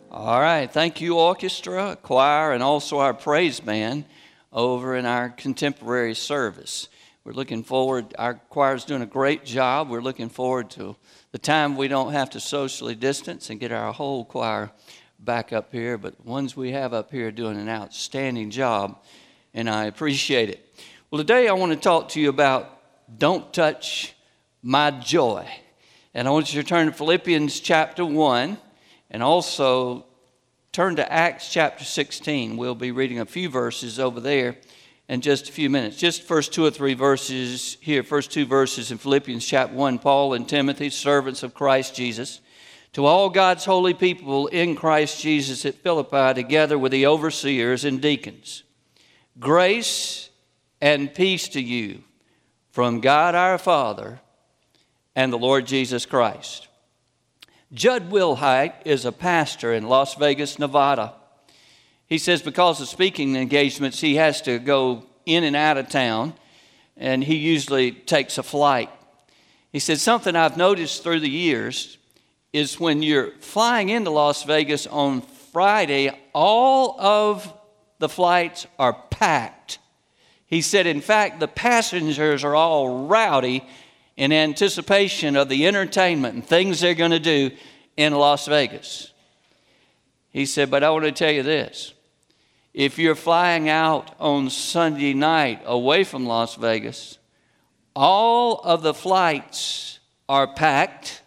All right. Thank you, orchestra, choir, and also our praise band over in our contemporary service. We're looking forward. Our choir's doing a great job. We're looking forward to the time we don't have to socially distance and get our whole choir back up here. But the ones we have up here are doing an outstanding job, and I appreciate it. Well, today I want to talk to you about Don't Touch My Joy. And I want you to turn to Philippians chapter 1. And also turn to Acts chapter 16. We'll be reading a few verses over there in just a few minutes. Just first two or three verses here. First two verses in Philippians chapter 1. Paul and Timothy, servants of Christ Jesus, to all God's holy people in Christ Jesus at Philippi, together with the overseers and deacons. Grace and peace to you from God our Father and the Lord Jesus Christ. Judd Wilhite is a pastor in Las Vegas, Nevada. He says because of speaking engagements, he has to go in and out of town, and he usually takes a flight. He said something I've noticed through the years is when you're flying into Las Vegas on Friday, all of the flights are packed. He said, in fact, the passengers are all rowdy in anticipation of the entertainment and things they're going to do in Las Vegas. He said, but I want to tell you this. If you're flying out on Sunday night away from Las Vegas, all of the flights are packed,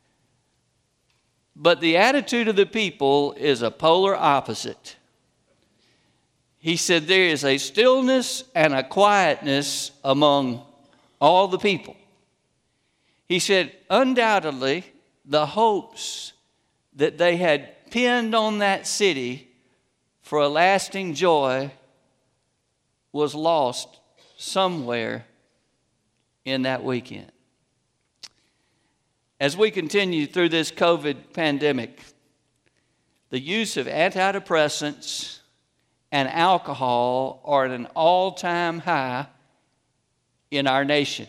but the attitude of the people is a polar opposite. He said there is a stillness and a quietness among all the people. He said, undoubtedly, the hopes that they had pinned on that city for a lasting joy was lost somewhere in that weekend. As we continue through this COVID pandemic, the use of antidepressants and alcohol are at an all-time high in our nation.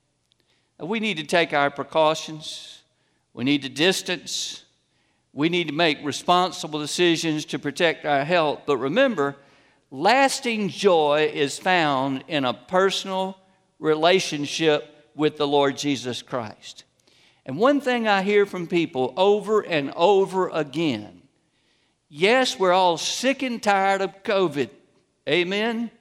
We need to take our precautions. We need to distance. We need to make responsible decisions to protect our health. But remember, lasting joy is found in a personal relationship with the Lord Jesus Christ. And one thing I hear from people over and over again, yes, we're all sick and tired of COVID. Amen?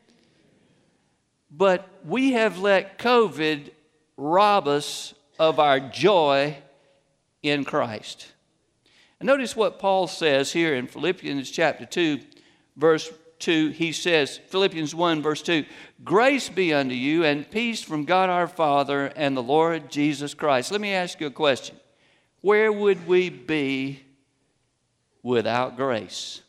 But we have let COVID rob us of our joy in Christ. And notice what Paul says here in Philippians chapter 2, verse 2. He says, Philippians 1, verse 2, grace be unto you and peace from God our Father and the Lord Jesus Christ. Let me ask you a question. Where would we be without grace?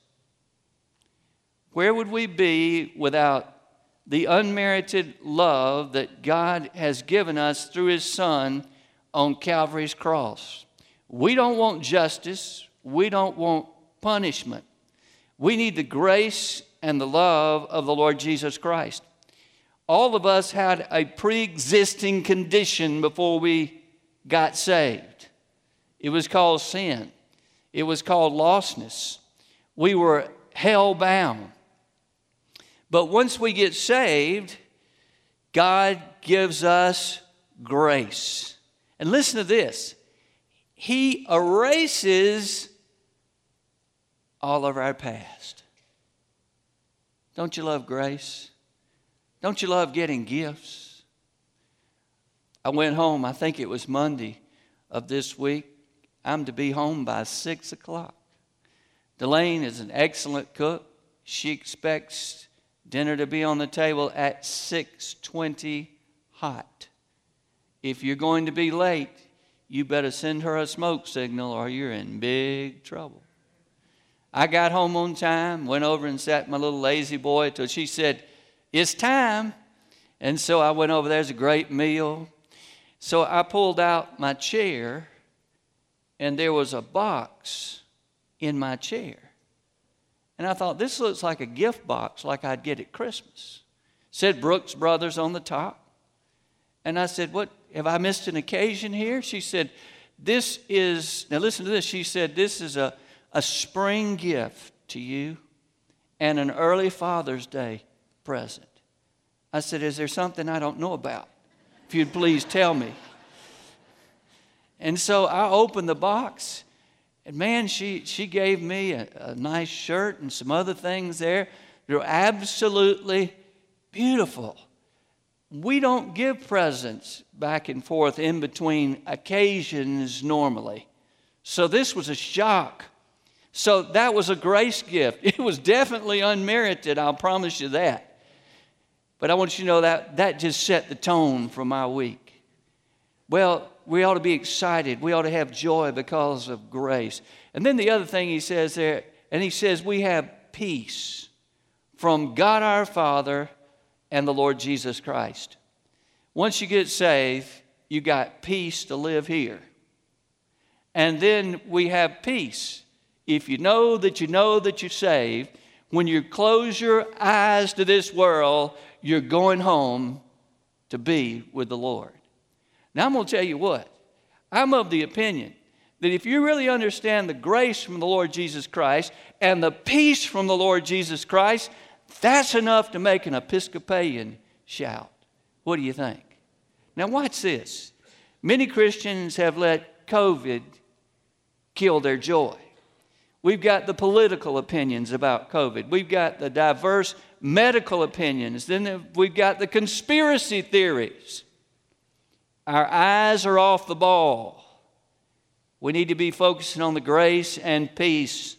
Where would we be without the unmerited love that God has given us through His Son on Calvary's cross? We don't want justice. We don't want punishment. We need the grace and the love of the Lord Jesus Christ. All of us had a pre-existing condition before we got saved. It was called sin. It was called lostness. We were hell-bound. But once we get saved, God gives us grace. And listen to this. He erases all of our past. Don't you love grace? Don't you love getting gifts? I went home, I think it was Monday of this week. I'm to be home by 6 o'clock. Delane is an excellent cook. She expects dinner to be on the table at 6:20 hot. If you're going to be late, you better send her a smoke signal or you're in big trouble. I got home on time, went over and sat my little lazy boy till she said, it's time. And so I went over, there's a great meal. So I pulled out my chair, and there was a box in my chair. And I thought, this looks like a gift box like I'd get at Christmas. It said Brooks Brothers on the top. And I said, what, have I missed an occasion here? She said, this is, now listen to this. She said, this is a a spring gift to you and an early Father's Day present. I said, is there something I don't know about? If you'd please tell me. And so I opened the box, and man, she gave me a nice shirt and some other things there. They were absolutely beautiful. We don't give presents back and forth in between occasions normally. So this was a shock. So that was a grace gift. It was definitely unmerited, I'll promise you that. But I want you to know that just set the tone for my week. Well, we ought to be excited. We ought to have joy because of grace. And then the other thing he says there, and he says we have peace from God our Father and the Lord Jesus Christ. Once you get saved, you got peace to live here. And then we have peace. If you know that you're saved, when you close your eyes to this world, you're going home to be with the Lord. Now, I'm going to tell you what. I'm of the opinion that if you really understand the grace from the Lord Jesus Christ and the peace from the Lord Jesus Christ, that's enough to make an Episcopalian shout. What do you think? Now, watch this. Many Christians have let COVID kill their joy. We've got the political opinions about COVID. We've got the diverse medical opinions. Then we've got the conspiracy theories. Our eyes are off the ball. We need to be focusing on the grace and peace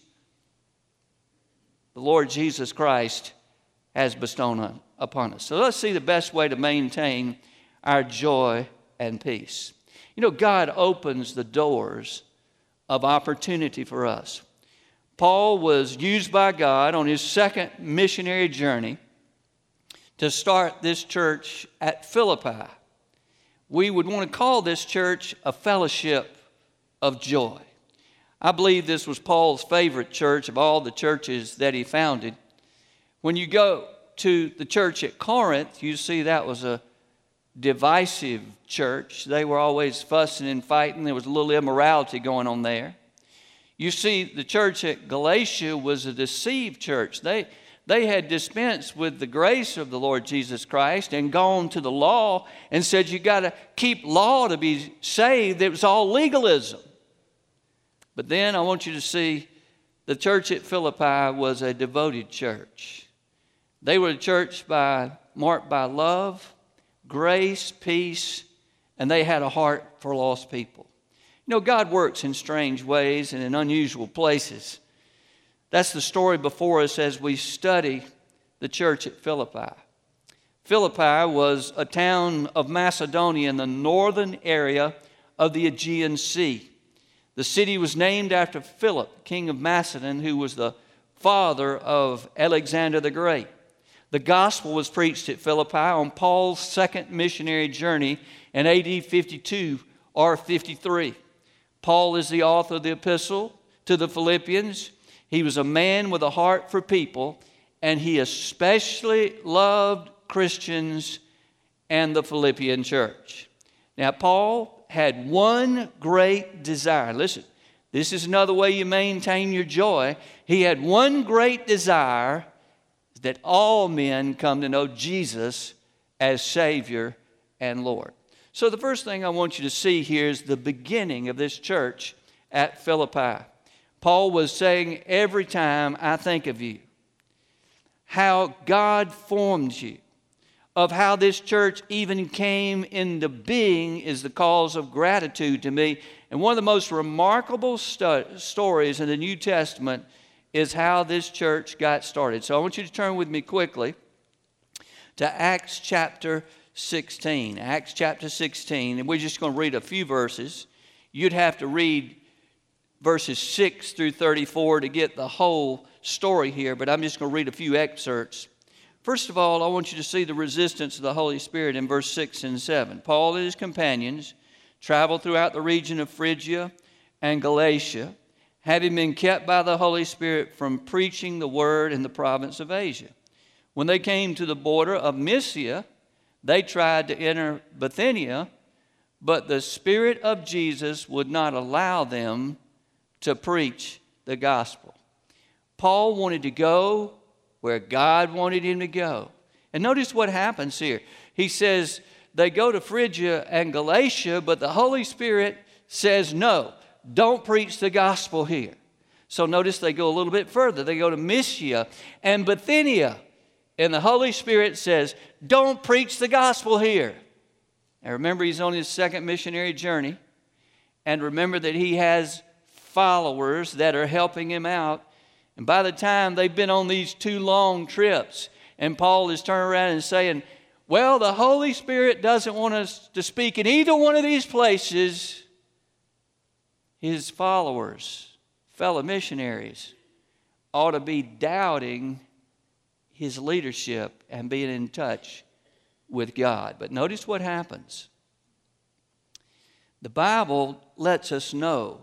the Lord Jesus Christ has bestowed upon us. So let's see the best way to maintain our joy and peace. You know, God opens the doors of opportunity for us. Paul was used by God on his second missionary journey to start this church at Philippi. We would want to call this church a fellowship of joy. I believe this was Paul's favorite church of all the churches that he founded. When you go to the church at Corinth, you see that was a divisive church. They were always fussing and fighting. There was a little immorality going on there. You see, the church at Galatia was a deceived church. They had dispensed with the grace of the Lord Jesus Christ and gone to the law and said you got to keep law to be saved. It was all legalism. But then I want you to see the church at Philippi was a devoted church. They were a church marked by love, grace, peace, and they had a heart for lost people. You know, God works in strange ways and in unusual places. That's the story before us as we study the church at Philippi. Philippi was a town of Macedonia in the northern area of the Aegean Sea. The city was named after Philip, king of Macedon, who was the father of Alexander the Great. The gospel was preached at Philippi on Paul's second missionary journey in AD 52 or 53. Paul is the author of the epistle to the Philippians. He was a man with a heart for people, and he especially loved Christians and the Philippian church. Now, Paul had one great desire. Listen, this is another way you maintain your joy. He had one great desire, that all men come to know Jesus as Savior and Lord. So the first thing I want you to see here is the beginning of this church at Philippi. Paul was saying, every time I think of you, how God formed you, of how this church even came into being is the cause of gratitude to me. And one of the most remarkable stories in the New Testament is how this church got started. So I want you to turn with me quickly to Acts chapter 16. Acts chapter 16, and we're just going to read a few verses. You'd have to read verses 6 through 34 to get the whole story here, but I'm just going to read a few excerpts. First of all, I want you to see the resistance of the Holy Spirit in verse 6 and 7. Paul and his companions traveled throughout the region of Phrygia and Galatia, having been kept by the Holy Spirit from preaching the word in the province of Asia. When they came to the border of Mysia, they tried to enter Bithynia, but the Spirit of Jesus would not allow them to preach the gospel. Paul wanted to go where God wanted him to go. And notice what happens here. He says they go to Phrygia and Galatia, but the Holy Spirit says, no, don't preach the gospel here. So notice they go a little bit further. They go to Mysia and Bithynia. And the Holy Spirit says, don't preach the gospel here. Now remember, he's on his second missionary journey. And remember that he has followers that are helping him out. And by the time they've been on these 2 long trips, and Paul is turning around and saying, well, the Holy Spirit doesn't want us to speak in either one of these places, his followers, fellow missionaries, ought to be doubting his leadership and being in touch with God. But notice what happens. The Bible lets us know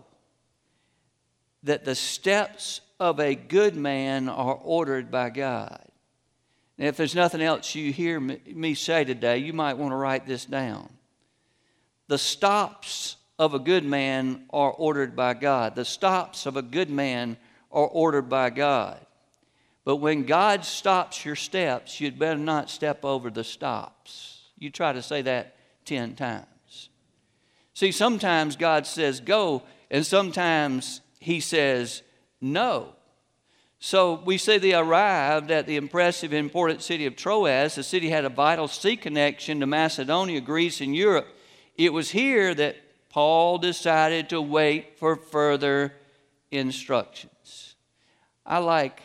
that the steps of a good man are ordered by God. And if there's nothing else you hear me say today, you might want to write this down. The stops of a good man are ordered by God. The stops of a good man are ordered by God. But when God stops your steps, you'd better not step over the stops. You try to say that 10 times. See, sometimes God says go, and sometimes he says no. So we say they arrived at the impressive, important city of Troas. The city had a vital sea connection to Macedonia, Greece, and Europe. It was here that Paul decided to wait for further instructions. I like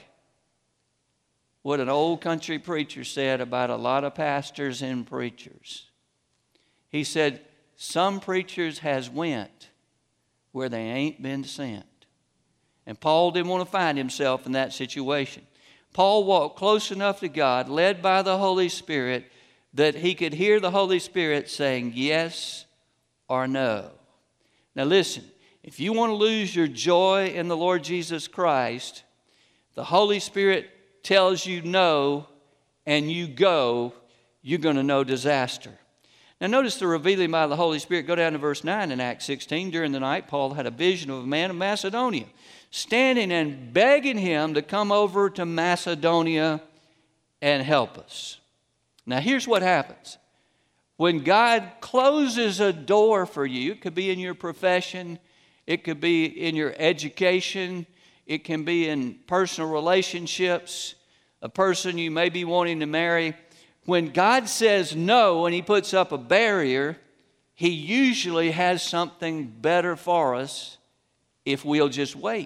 what an old country preacher said about a lot of pastors and preachers. He said, some preachers has went where they ain't been sent. And Paul didn't want to find himself in that situation. Paul walked close enough to God, led by the Holy Spirit, that he could hear the Holy Spirit saying yes or no. Now listen, if you want to lose your joy in the Lord Jesus Christ, the Holy Spirit tells you no and you go, you're going to know disaster. Now notice the revealing by the Holy Spirit. Go down to verse 9 in Acts 16. During the night, Paul had a vision of a man of Macedonia, standing and begging him to come over to Macedonia and help us. Now here's what happens. When God closes a door for you, it could be in your profession, it could be in your education, it can be in personal relationships, a person you may be wanting to marry. When God says no and he puts up a barrier, he usually has something better for us if we'll just wait.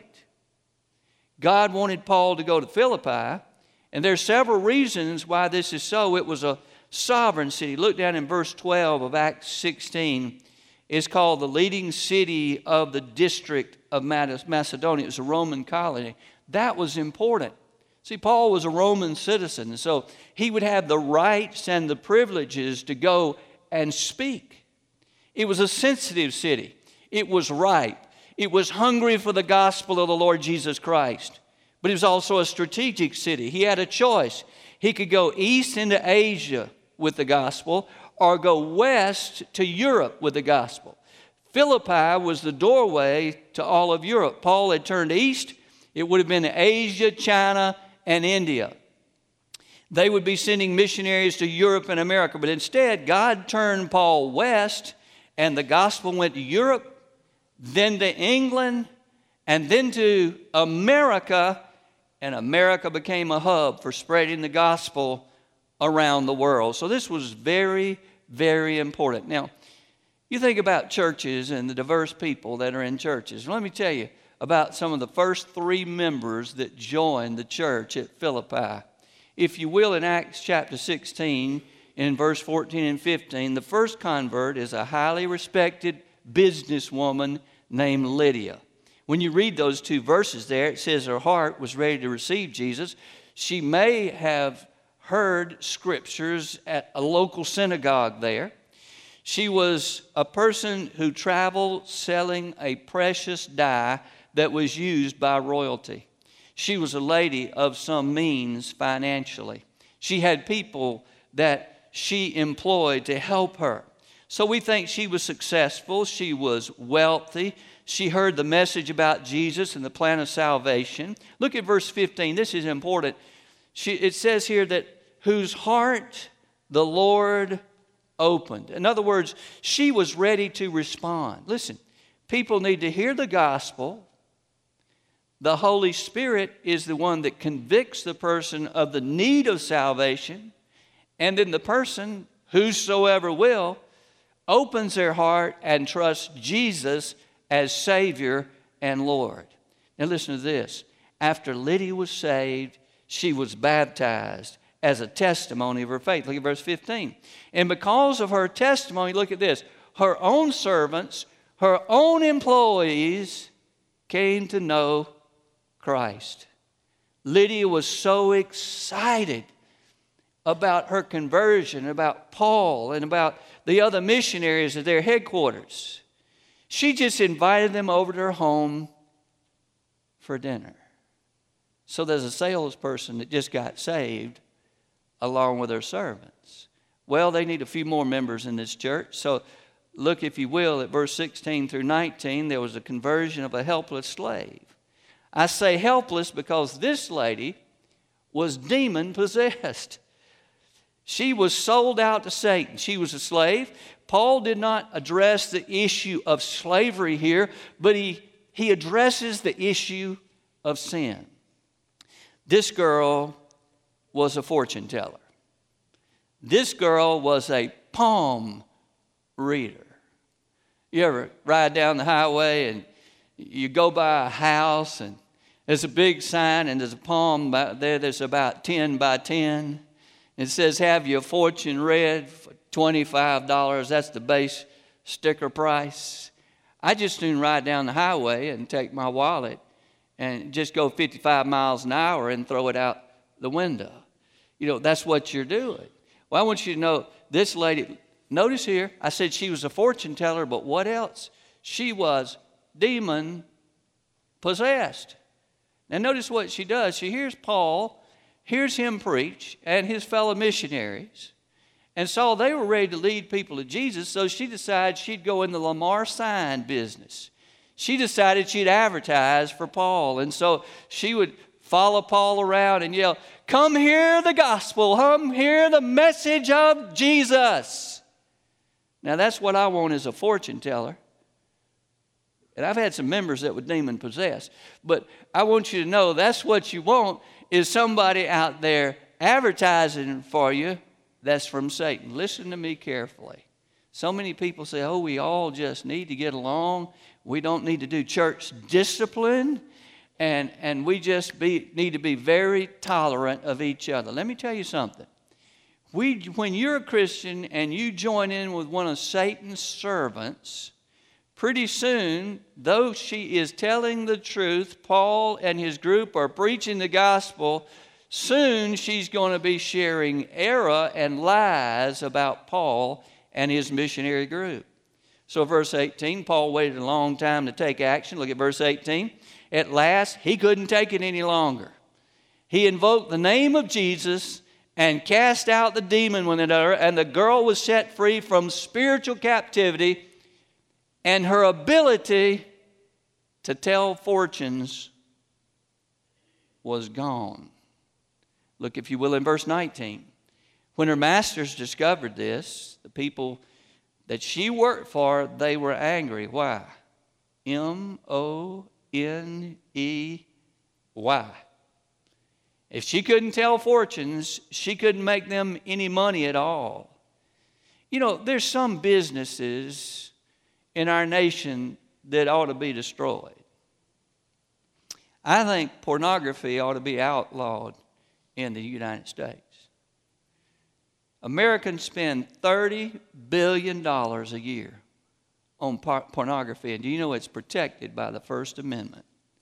God wanted Paul to go to Philippi, and there are several reasons why this is so. It was a sovereign city. Look down in verse 12 of Acts 16. It's called the leading city of the district of Macedonia. It was a Roman colony. That was important. See, Paul was a Roman citizen, so he would have the rights and the privileges to go and speak. It was a sensitive city. It was ripe. It was hungry for the gospel of the Lord Jesus Christ. But it was also a strategic city. He had a choice. He could go east into Asia with the gospel or go west to Europe with the gospel. Philippi was the doorway to all of Europe. Paul had turned east. It would have been Asia, China, and India. They would be sending missionaries to Europe and America. But instead, God turned Paul west, and the gospel went to Europe, then to England, and then to America, and America became a hub for spreading the gospel around the world. So this was very, very important. Now, you think about churches and the diverse people that are in churches. Let me tell you about some of the first 3 members that joined the church at Philippi. If you will, in Acts chapter 16, in verse 14 and 15, the first convert is a highly respected businesswoman named Lydia. When you read those 2 verses there, it says her heart was ready to receive Jesus. She may have heard scriptures at a local synagogue there. She was a person who traveled selling a precious dye that was used by royalty. She was a lady of some means financially. She had people that she employed to help her. So we think she was successful. She was wealthy. She heard the message about Jesus and the plan of salvation. Look at verse 15. This is important. It says here that whose heart the Lord opened. In other words, she was ready to respond. Listen, people need to hear the gospel. The Holy Spirit is the one that convicts the person of the need of salvation. And then the person, whosoever will, opens their heart and trusts Jesus as Savior and Lord. Now listen to this. After Lydia was saved, she was baptized as a testimony of her faith. Look at verse 15. And because of her testimony, look at this, her own servants, her own employees came to know Christ. Lydia was so excited about her conversion, about Paul, and about the other missionaries at their headquarters. She just invited them over to her home for dinner. So there's a salesperson that just got saved along with her servants. Well, they need a few more members in this church. So look, if you will, at verse 16 through 19, there was a conversion of a helpless slave. I say helpless because this lady was demon-possessed. She was sold out to Satan. She was a slave. Paul did not address the issue of slavery here, but he addresses the issue of sin. This girl was a fortune teller. This girl was a palm reader. You ever ride down the highway and you go by a house and there's a big sign and there's a palm there that's about 10 by 10. It says, have your fortune read for $25. That's the base sticker price. I just soon ride down the highway and take my wallet and just go 55 miles an hour and throw it out the window. You know, that's what you're doing. Well, I want you to know this lady, notice here, I said she was a fortune teller, but what else? She was demon possessed. Now notice what she does. She hears Paul, hears him preach, and his fellow missionaries. And so they were ready to lead people to Jesus, so she decided she'd go in the Lamar sign business. She decided she'd advertise for Paul. And so she would follow Paul around and yell, come hear the gospel, come hear the message of Jesus. Now that's what I want as a fortune teller. And I've had some members that were demon possessed. But I want you to know that's what you want is somebody out there advertising for you that's from Satan. Listen to me carefully. So many people say, oh, we all just need to get along. We don't need to do church discipline. And we just need to be very tolerant of each other. Let me tell you something. When you're a Christian and you join in with one of Satan's servants, pretty soon, though she is telling the truth, Paul and his group are preaching the gospel, soon she's going to be sharing error and lies about Paul and his missionary group. So verse 18, Paul waited a long time to take action. Look at verse 18. At last, he couldn't take it any longer. He invoked the name of Jesus and cast out the demon within her, and the girl was set free from spiritual captivity, and her ability to tell fortunes was gone. Look, if you will, in verse 19. When her masters discovered this, the people that she worked for, they were angry. Why? M-O-N-E-Y. If she couldn't tell fortunes, she couldn't make them any money at all. You know, there's some businesses in our nation that ought to be destroyed. I think pornography ought to be outlawed in the United States. Americans spend $30 billion a year on pornography, and do you know it's protected by the First Amendment?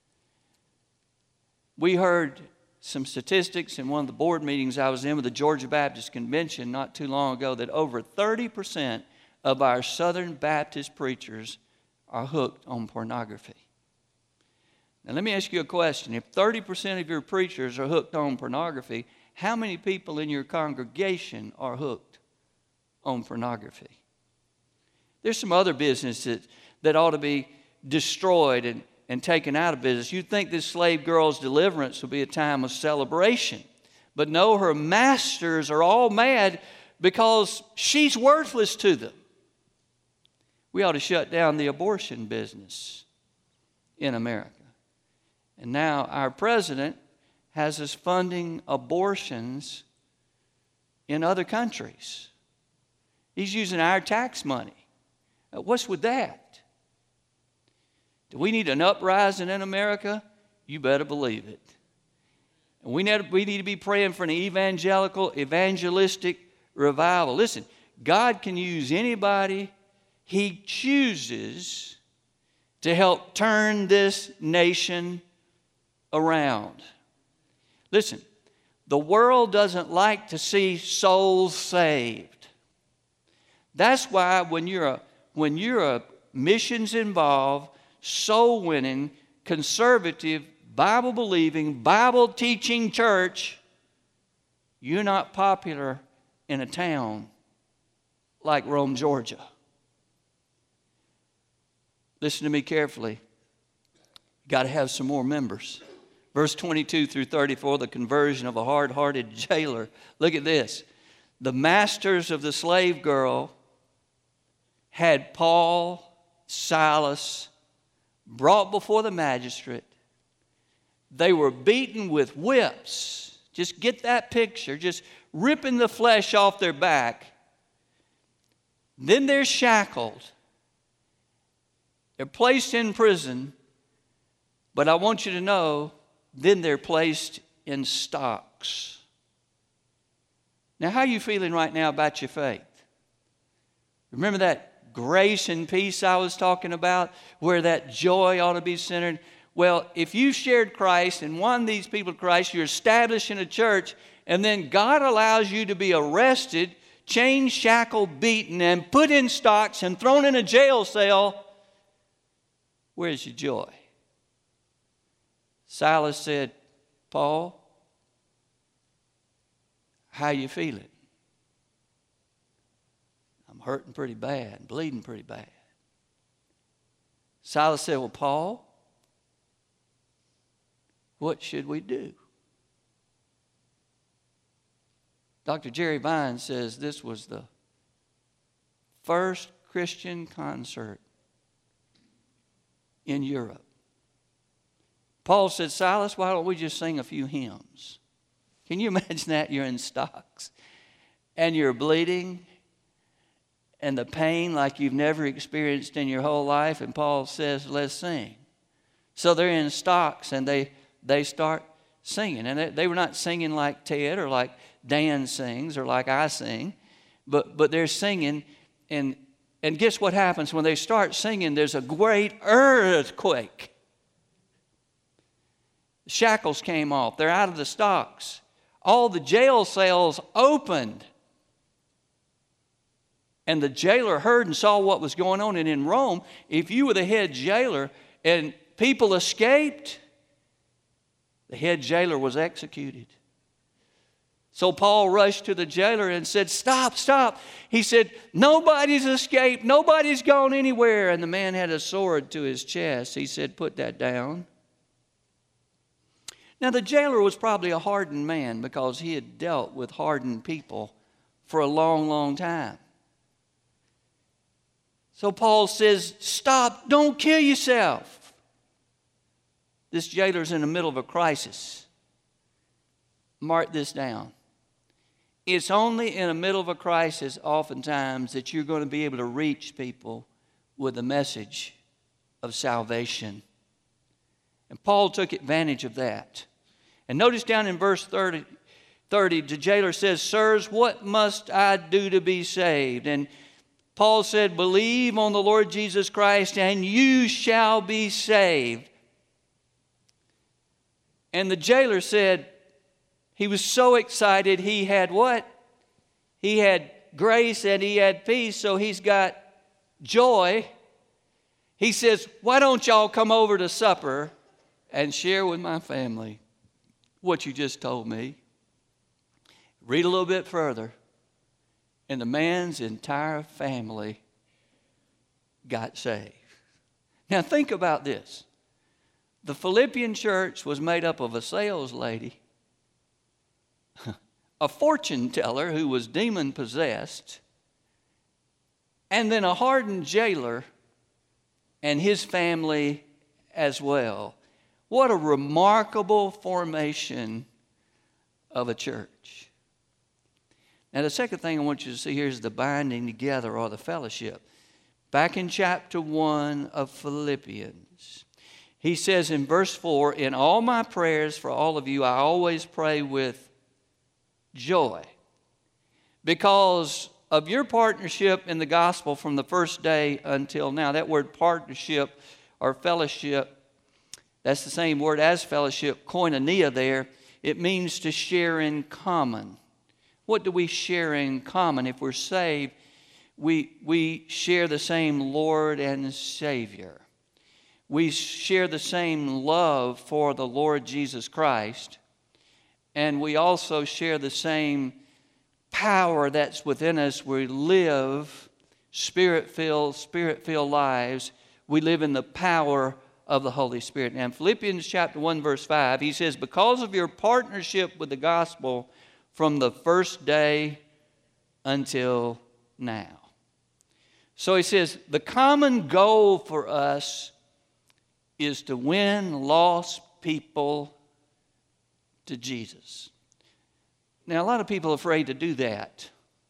We heard some statistics in one of the board meetings I was in with the Georgia Baptist Convention not too long ago that over 30% of our Southern Baptist preachers are hooked on pornography. Now let me ask you a question. If 30% of your preachers are hooked on pornography, how many people in your congregation are hooked on pornography? There's some other businesses that ought to be destroyed and taken out of business. You'd think this slave girl's deliverance would be a time of celebration. But no, her masters are all mad because she's worthless to them. We ought to shut down the abortion business in America. And now our president has us funding abortions in other countries. He's using our tax money. What's with that? Do we need an uprising in America? You better believe it. And we need to be praying for an evangelistic revival. Listen, God can use anybody He chooses to help turn this nation around. Listen, the world doesn't like to see souls saved. That's why when you're a missions involved, soul winning, conservative, Bible believing, Bible teaching church, you're not popular in a town like Rome, Georgia. Listen to me carefully. Got to have some more members. Verse 22 through 34, the conversion of a hard-hearted jailer. Look at this. The masters of the slave girl had Paul, Silas brought before the magistrate. They were beaten with whips. Just get that picture. Just ripping the flesh off their back. Then they're shackled. They're placed in prison. But I want you to know, then they're placed in stocks. Now, how are you feeling right now about your faith? Remember that grace and peace I was talking about, where that joy ought to be centered? Well, if you shared Christ and won these people to Christ, you're establishing a church, and then God allows you to be arrested, chained, shackled, beaten, and put in stocks and thrown in a jail cell. Where's your joy? Silas said, Paul, how you feeling? I'm hurting pretty bad, bleeding pretty bad. Silas said, well, Paul, what should we do? Dr. Jerry Vine says this was the first Christian concert in Europe. Paul said, Silas, why don't we just sing a few hymns? Can you imagine that? You're in stocks and you're bleeding and the pain like you've never experienced in your whole life. And Paul says, let's sing. So they're in stocks and they start singing. And they were not singing like Ted or like Dan sings or like I sing, but they're singing. And guess what happens when they start singing? There's a great earthquake. The shackles came off. They're out of the stocks. All the jail cells opened. And the jailer heard and saw what was going on. And in Rome, if you were the head jailer and people escaped, the head jailer was executed. So Paul rushed to the jailer and said, stop, stop. He said, nobody's escaped. Nobody's gone anywhere. And the man had a sword to his chest. He said, put that down. Now, the jailer was probably a hardened man because he had dealt with hardened people for a long, long time. So Paul says, stop, don't kill yourself. This jailer's in the middle of a crisis. Mark this down. It's only in the middle of a crisis oftentimes that you're going to be able to reach people with a message of salvation. And Paul took advantage of that. And notice down in verse 30, the jailer says, sirs, what must I do to be saved? And Paul said, believe on the Lord Jesus Christ and you shall be saved. And the jailer said, he was so excited, he had what? He had grace and he had peace, so he's got joy. He says, why don't y'all come over to supper and share with my family what you just told me? Read a little bit further. And the man's entire family got saved. Now think about this. The Philippian church was made up of a sales lady, a fortune teller who was demon possessed, and then a hardened jailer and his family as well. What a remarkable formation of a church. Now the second thing I want you to see here is the binding together or the fellowship. Back in chapter 1 of Philippians, he says in verse 4, "In all my prayers for all of you, I always pray with joy because of your partnership in the gospel from the first day until now." That word partnership or fellowship, that's the same word as fellowship, koinonia there. It means to share in common. What do we share in common? If we're saved, we share the same Lord and Savior. We share the same love for the Lord Jesus Christ. And we also share the same power that's within us. We live spirit-filled lives. We live in the power of the Holy Spirit. Now in Philippians chapter 1 verse 5, he says, "Because of your partnership with the gospel from the first day until now." So he says, the common goal for us is to win lost people to Jesus. Now, a lot of people are afraid to do that.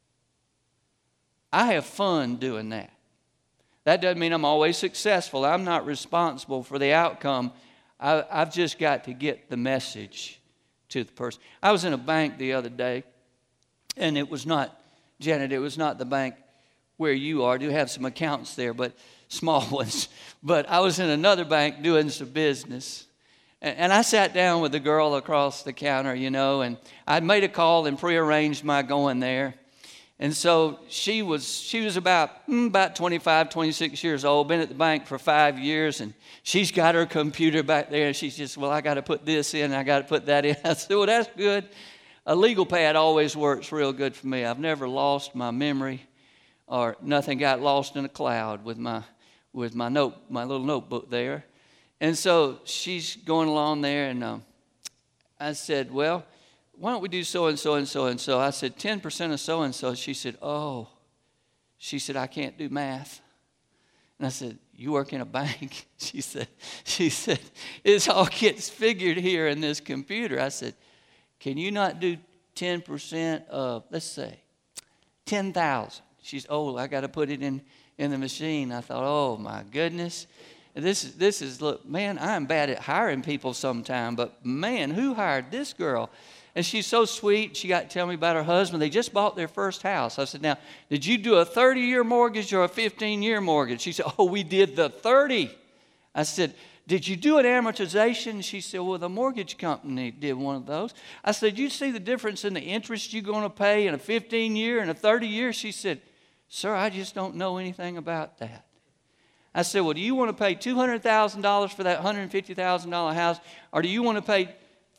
I have fun doing that. That doesn't mean I'm always successful. I'm not responsible for the outcome. I've just got to get the message to the person. I was in a bank the other day, and it was not, Janet, it was not the bank where you are. I do have some accounts there, but small ones. But I was in another bank doing some business. And I sat down with the girl across the counter, and I'd made a call and prearranged my going there. And so she was about 25, 26 years old, been at the bank for 5 years, and she's got her computer back there, and she's just, well, I got to put this in, I got to put that in. I said, well, that's good. A legal pad always works real good for me. I've never lost my memory, or nothing got lost in a cloud with my little notebook there. And so she's going along there, and I said, well, why don't we do so-and-so and so-and-so? I said, 10% of so-and-so. She said, oh. She said, I can't do math. And I said, you work in a bank? She said, it all gets figured here in this computer. I said, can you not do 10% of, let's say, 10,000? She's, oh, I got to put it in the machine. I thought, oh, my goodness. This is, look, man, I'm bad at hiring people sometime, but man, who hired this girl? And she's so sweet. She got to tell me about her husband. They just bought their first house. I said, now, did you do a 30-year mortgage or a 15-year mortgage? She said, oh, we did the 30. I said, did you do an amortization? She said, well, the mortgage company did one of those. I said, you see the difference in the interest you're going to pay in a 15-year and a 30-year? She said, sir, I just don't know anything about that. I said, well, do you want to pay $200,000 for that $150,000 house, or do you want to pay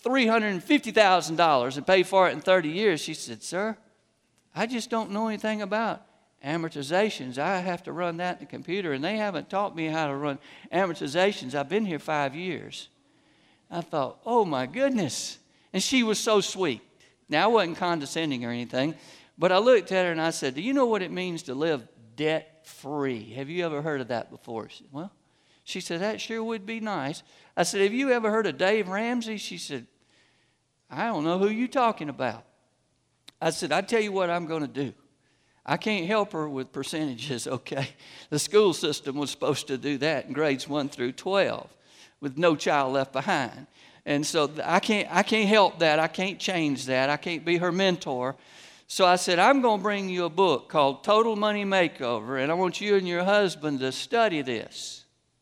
$350,000 and pay for it in 30 years? She said, sir, I just don't know anything about amortizations. I have to run that in the computer, and they haven't taught me how to run amortizations. I've been here 5 years. I thought, oh, my goodness. And she was so sweet. Now, I wasn't condescending or anything, but I looked at her and I said, do you know what it means to live debt-free? Have you ever heard of that before? She said, well, she said, that sure would be nice. I said, have you ever heard of Dave Ramsey? She said, I don't know who you're talking about. I said, I tell you what I'm going to do. I can't help her with percentages, okay? The school system was supposed to do that in grades 1 through 12 with no child left behind. And so I can't help that. I can't change that. I can't be her mentor. So I said, I'm going to bring you a book called Total Money Makeover, and I want you and your husband to study this.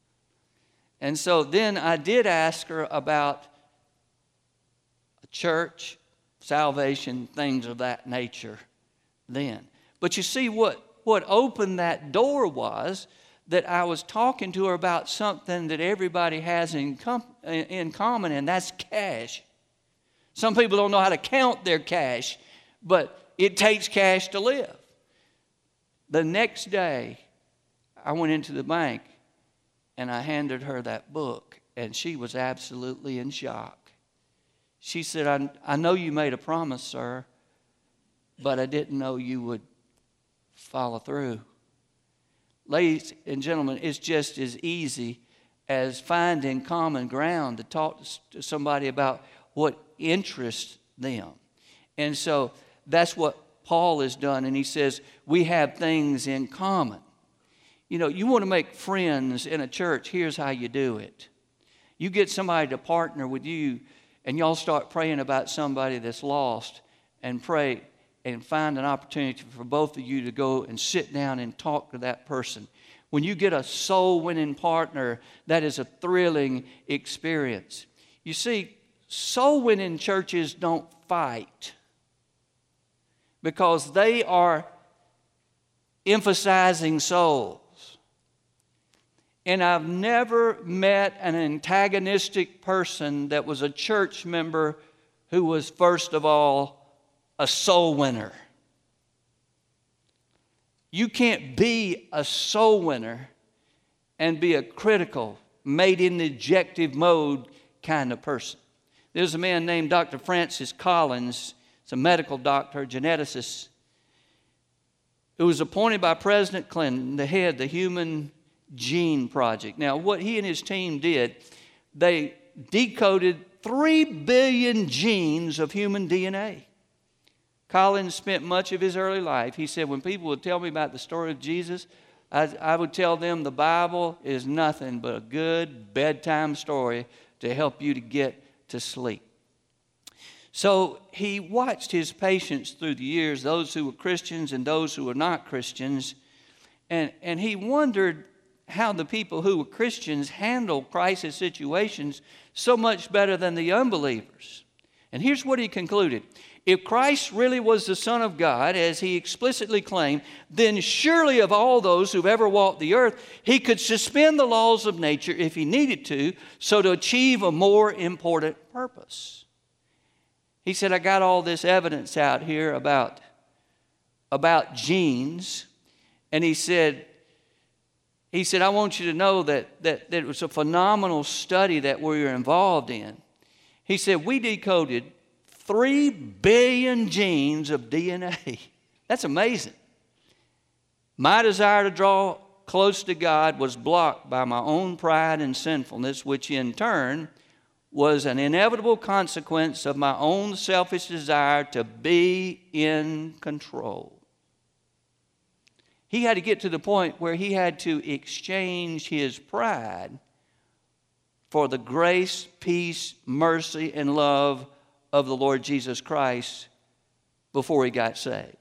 And so then I did ask her about a church, salvation, things of that nature then. But you see, what opened that door was that I was talking to her about something that everybody has in common, and that's cash. Some people don't know how to count their cash, but it takes cash to live. The next day, I went into the bank and I handed her that book, and she was absolutely in shock. She said, I know you made a promise, sir, but I didn't know you would follow through. Ladies and gentlemen, it's just as easy as finding common ground to talk to somebody about what interests them. And so that's what Paul has done, and he says we have things in common. You know, you want to make friends in a church, here's how you do it. You get somebody to partner with you, and y'all start praying about somebody that's lost, and pray and find an opportunity for both of you to go and sit down and talk to that person. When you get a soul-winning partner, that is a thrilling experience. You see, soul-winning churches don't fight because they are emphasizing souls. And I've never met an antagonistic person that was a church member who was, first of all, a soul winner. You can't be a soul winner and be a critical, made in the objective mode kind of person. There's a man named Dr. Francis Collins. He's a medical doctor, a geneticist, who was appointed by President Clinton to head the Human Gene Project. Now, what he and his team did, they decoded 3 billion genes of human DNA. Collins spent much of his early life. He said, when people would tell me about the story of Jesus, I would tell them the Bible is nothing but a good bedtime story to help you to get to sleep. So he watched his patients through the years, those who were Christians and those who were not Christians, and he wondered how the people who were Christians handled crisis situations so much better than the unbelievers. And here's what he concluded. If Christ really was the Son of God, as he explicitly claimed, then surely of all those who've ever walked the earth, he could suspend the laws of nature if he needed to, so to achieve a more important purpose. He said, I got all this evidence out here about genes, and he said, I want you to know that it was a phenomenal study that we were involved in. He said, we decoded 3 billion genes of DNA. That's amazing. My desire to draw close to God was blocked by my own pride and sinfulness, which in turn was an inevitable consequence of my own selfish desire to be in control. He had to get to the point where he had to exchange his pride for the grace, peace, mercy, and love of the Lord Jesus Christ before he got saved.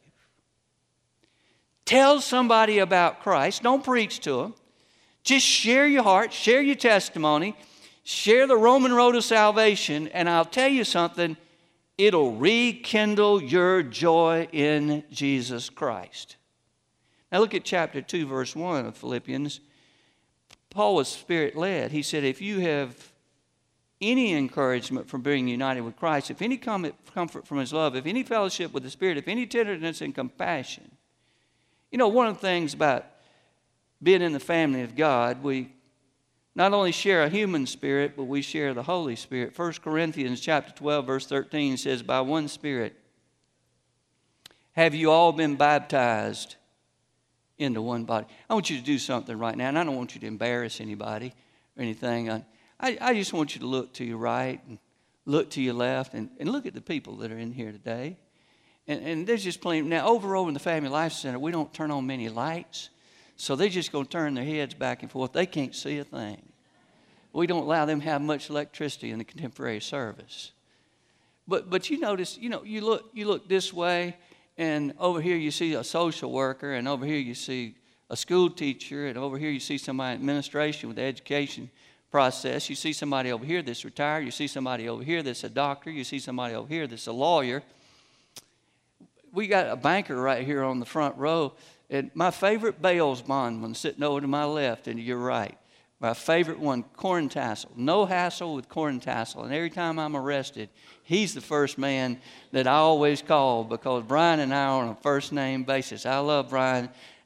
Tell somebody about Christ. Don't preach to them. Just share your heart, share your testimony, share the Roman road of salvation, and I'll tell you something, it'll rekindle your joy in Jesus Christ. Now look at chapter 2, verse 1 of Philippians. Paul was Spirit-led. He said, if you have any encouragement from being united with Christ, if any comfort from his love, if any fellowship with the Spirit, if any tenderness and compassion. You know, one of the things about being in the family of God, we not only share a human spirit, but we share the Holy Spirit. 1 Corinthians chapter 12, verse 13 says, by one Spirit have you all been baptized into one body. I want you to do something right now, and I don't want you to embarrass anybody or anything. I just want you to look to your right and look to your left and look at the people that are in here today. And there's just plenty. Now, over in the Family Life Center, we don't turn on many lights, so they're just going to turn their heads back and forth. They can't see a thing. We don't allow them to have much electricity in the contemporary service. But you notice, you look this way, and over here you see a social worker, and over here you see a school teacher, and over here you see somebody in administration with the education process. You see somebody over here that's retired. You see somebody over here that's a doctor. You see somebody over here that's a lawyer. We got a banker right here on the front row. And my favorite bail bondsman sitting over to my left and to your right. My favorite one, Corn Tassel. No hassle with Corn Tassel. And every time I'm arrested, he's the first man that I always call because Brian and I are on a first name basis. I love Brian,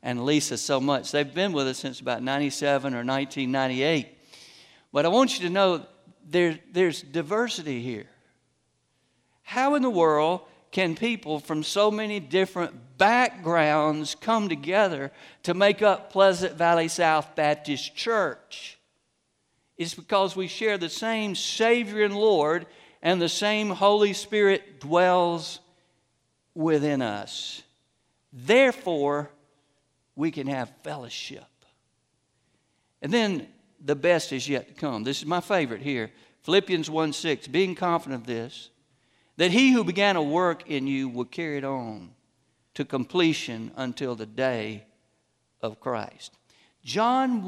and Lisa so much. They've been with us since about 97 or 1998. But I want you to know there's diversity here. How in the world can people from so many different backgrounds come together to make up Pleasant Valley South Baptist Church? It's because we share the same Savior and Lord, and the same Holy Spirit dwells within us. Therefore, we can have fellowship. And then the best is yet to come. This is my favorite here. Philippians 1:6, being confident of this, that he who began a work in you will carry it on to completion until the day of Christ. John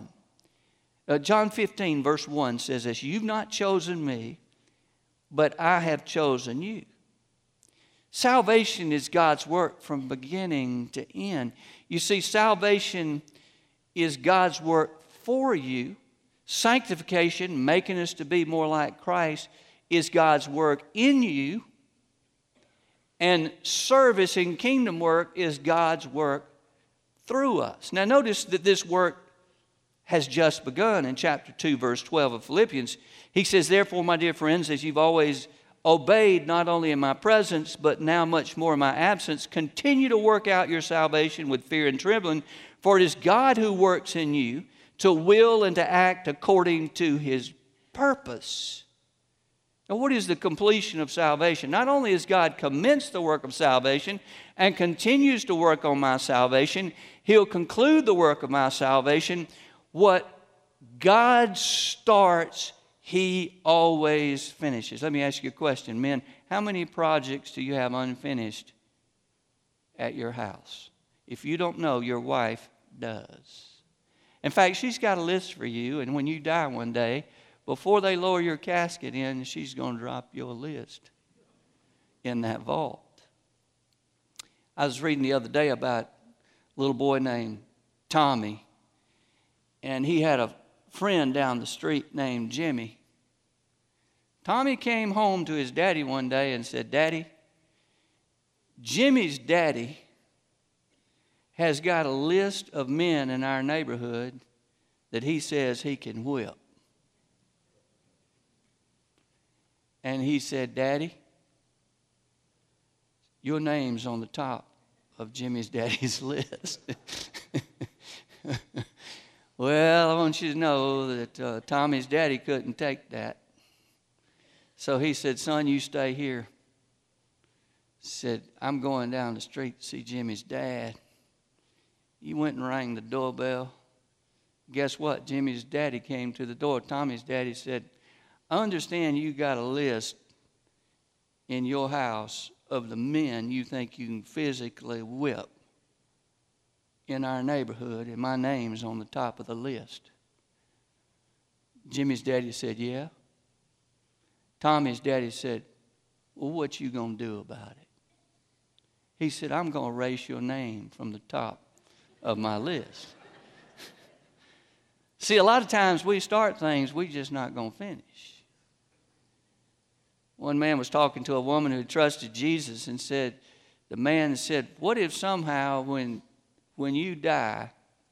15, verse 1 says this, you've not chosen me, but I have chosen you. Salvation is God's work from beginning to end. You see, salvation is God's work for you. Sanctification, making us to be more like Christ, is God's work in you. And service and kingdom work is God's work through us. Now notice that this work has just begun in chapter 2, verse 12 of Philippians. He says, therefore, my dear friends, as you've always obeyed, not only in my presence, but now much more in my absence, continue to work out your salvation with fear and trembling, for it is God who works in you to will and to act according to his purpose. Now, what is the completion of salvation? Not only has God commenced the work of salvation and continues to work on my salvation, he'll conclude the work of my salvation. What God starts, he always finishes. Let me ask you a question, men. How many projects do you have unfinished at your house? If you don't know, your wife does. In fact, she's got a list for you, and when you die one day, before they lower your casket in, she's going to drop you a list in that vault. I was reading the other day about a little boy named Tommy, and he had a friend down the street named Jimmy. Tommy came home to his daddy one day and said, Daddy, Jimmy's daddy has got a list of men in our neighborhood that he says he can whip. And he said, Daddy, your name's on the top of Jimmy's daddy's list. Well, I want you to know that Tommy's daddy couldn't take that. So he said, son, you stay here. Said, I'm going down the street to see Jimmy's dad. He went and rang the doorbell. Guess what? Jimmy's daddy came to the door. Tommy's daddy said, I understand you got a list in your house of the men you think you can physically whip in our neighborhood, and my name's on the top of the list. Jimmy's daddy said, yeah. Tommy's daddy said, well, what you going to do about it? He said, I'm going to erase your name from the top of my list. See, a lot of times we start things we just not going to finish. One man was talking to a woman who trusted Jesus and said, the man said, what if somehow when you die,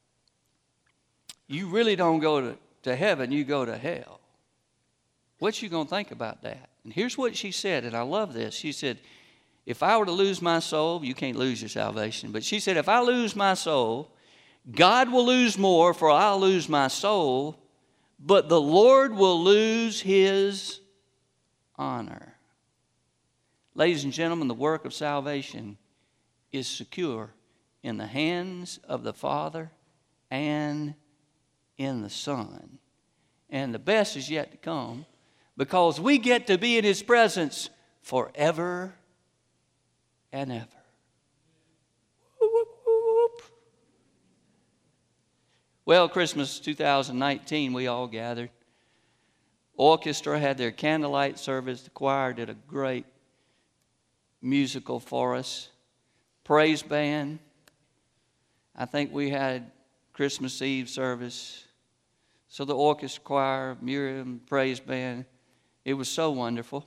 you really don't go to heaven, you go to hell? What you going to think about that? And here's what she said, and I love this. She said, if I were to lose my soul, you can't lose your salvation, but she said, if I lose my soul, God will lose more, for I'll lose my soul, but the Lord will lose his honor. Ladies and gentlemen, the work of salvation is secure in the hands of the Father and in the Son. And the best is yet to come, because we get to be in his presence forever and ever. Whoop, whoop. Well, Christmas 2019, we all gathered. Orchestra had their candlelight service. The choir did a great musical for us. Praise band. I think we had Christmas Eve service. So the orchestra, choir, Miriam, praise band. It was so wonderful.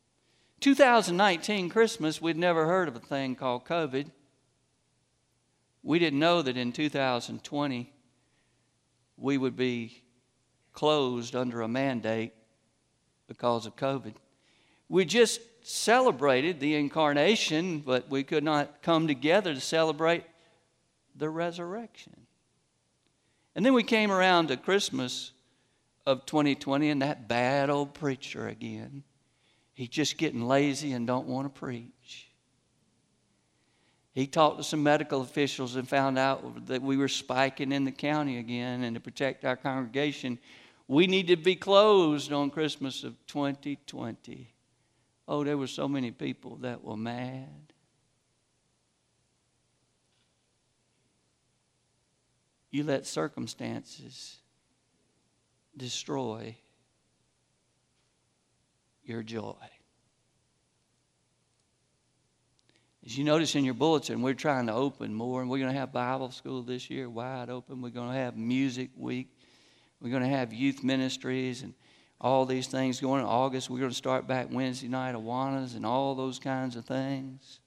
2019 Christmas, we'd never heard of a thing called COVID. We didn't know that in 2020 we would be closed under a mandate because of COVID. We just celebrated the incarnation, but we could not come together to celebrate the resurrection. And then we came around to Christmas of 2020, and that bad old preacher again. He's just getting lazy and don't want to preach. He talked to some medical officials and found out that we were spiking in the county again, and to protect our congregation, we needed to be closed on Christmas of 2020. Oh, there were so many people that were mad. You let circumstances destroy your joy. As you notice in your bulletin, we're trying to open more, and we're going to have Bible school this year wide open. We're going to have music week. We're going to have youth ministries and all these things going. In August, we're going to start back Wednesday night Awanas and all those kinds of things.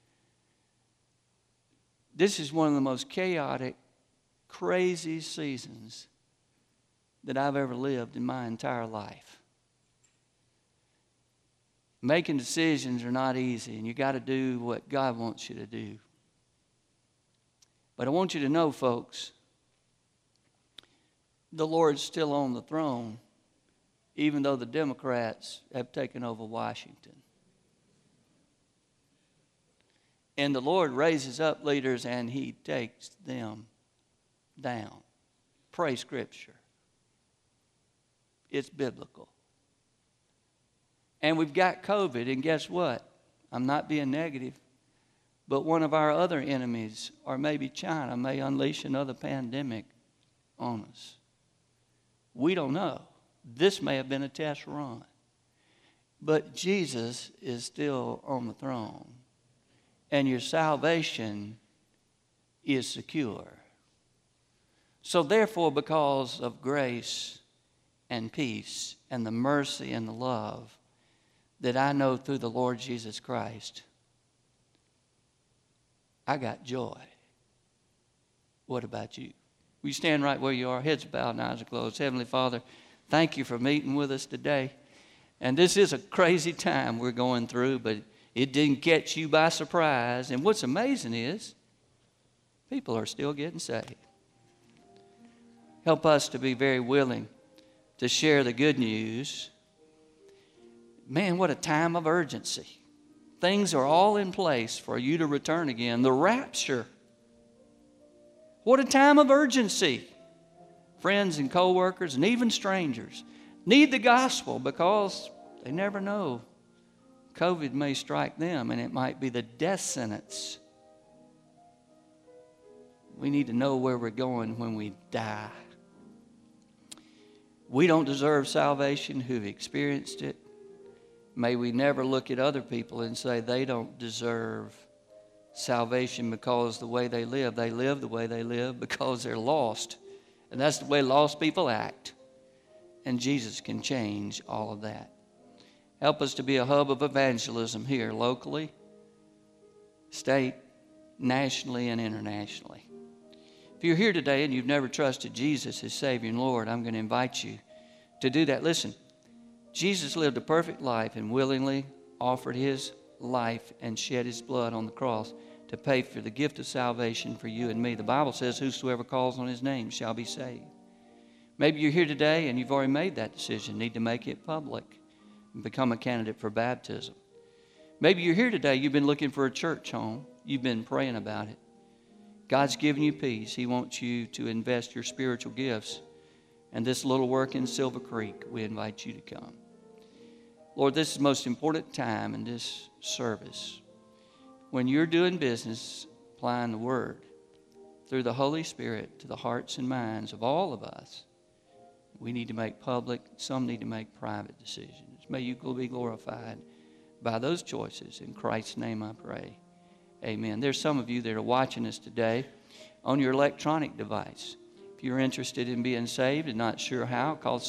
This is one of the most chaotic, crazy seasons that I've ever lived in my entire life. Making decisions are not easy, and you got to do what God wants you to do. But I want you to know, folks, the Lord's still on the throne, even though the Democrats have taken over Washington. And the Lord raises up leaders and He takes them down. Pray Scripture. It's biblical. And we've got COVID, and guess what? I'm not being negative, but one of our other enemies, or maybe China, may unleash another pandemic on us. We don't know. This may have been a test run. But Jesus is still on the throne, and your salvation is secure. So therefore, because of grace and peace and the mercy and the love that I know through the Lord Jesus Christ, I got joy. What about you? Will you stand right where you are, heads bowed and eyes are closed? Heavenly Father, thank you for meeting with us today. And this is a crazy time we're going through, but it didn't catch you by surprise. And what's amazing is people are still getting saved. Help us to be very willing to share the good news. Man, what a time of urgency. Things are all in place for you to return again. The rapture. What a time of urgency. Friends and co-workers and even strangers need the gospel because they never know. COVID may strike them and it might be the death sentence. We need to know where we're going when we die. We don't deserve salvation who've experienced it. May we never look at other people and say they don't deserve salvation because the way they live the way they live because they're lost. And that's the way lost people act. And Jesus can change all of that. Help us to be a hub of evangelism here locally, state, nationally, and internationally. If you're here today and you've never trusted Jesus as Savior and Lord, I'm going to invite you to do that. Listen. Jesus lived a perfect life and willingly offered His life and shed His blood on the cross to pay for the gift of salvation for you and me. The Bible says, whosoever calls on His name shall be saved. Maybe you're here today and you've already made that decision, need to make it public and become a candidate for baptism. Maybe you're here today, you've been looking for a church home, you've been praying about it. God's given you peace. He wants you to invest your spiritual gifts. And this little work in Silver Creek, we invite you to come. Lord, this is the most important time in this service. When you're doing business, applying the Word through the Holy Spirit to the hearts and minds of all of us, we need to make public, some need to make private decisions. May you be glorified by those choices. In Christ's name I pray. Amen. There's some of you that are watching us today on your electronic device. If you're interested in being saved and not sure how, call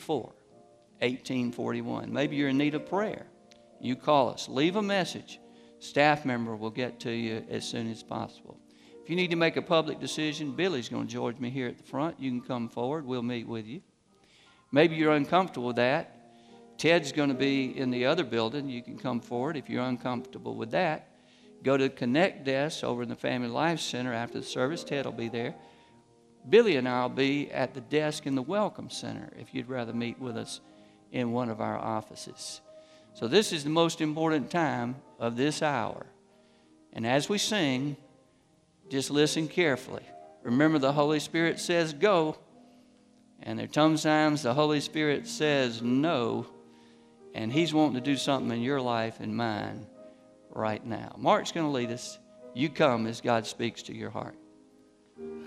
706-234-1841. Maybe you're in need of prayer. You call us. Leave a message staff member will get to you as soon as possible. If you need to make a public decision, Billy's going to join me here at the front. You can come forward. We'll meet with you. Maybe you're uncomfortable with that. Ted's going to be in the other building. You can come forward if you're uncomfortable with that. Go to the Connect desk over in the Family Life Center after the service. Ted will be there. Billy and I will be at the desk in the Welcome Center if you'd rather meet with us in one of our offices. So this is the most important time of this hour. And as we sing, just listen carefully. Remember, the Holy Spirit says go, and there are sometimes the Holy Spirit says no, and He's wanting to do something in your life and mine right now. Mark's going to lead us. You come as God speaks to your heart.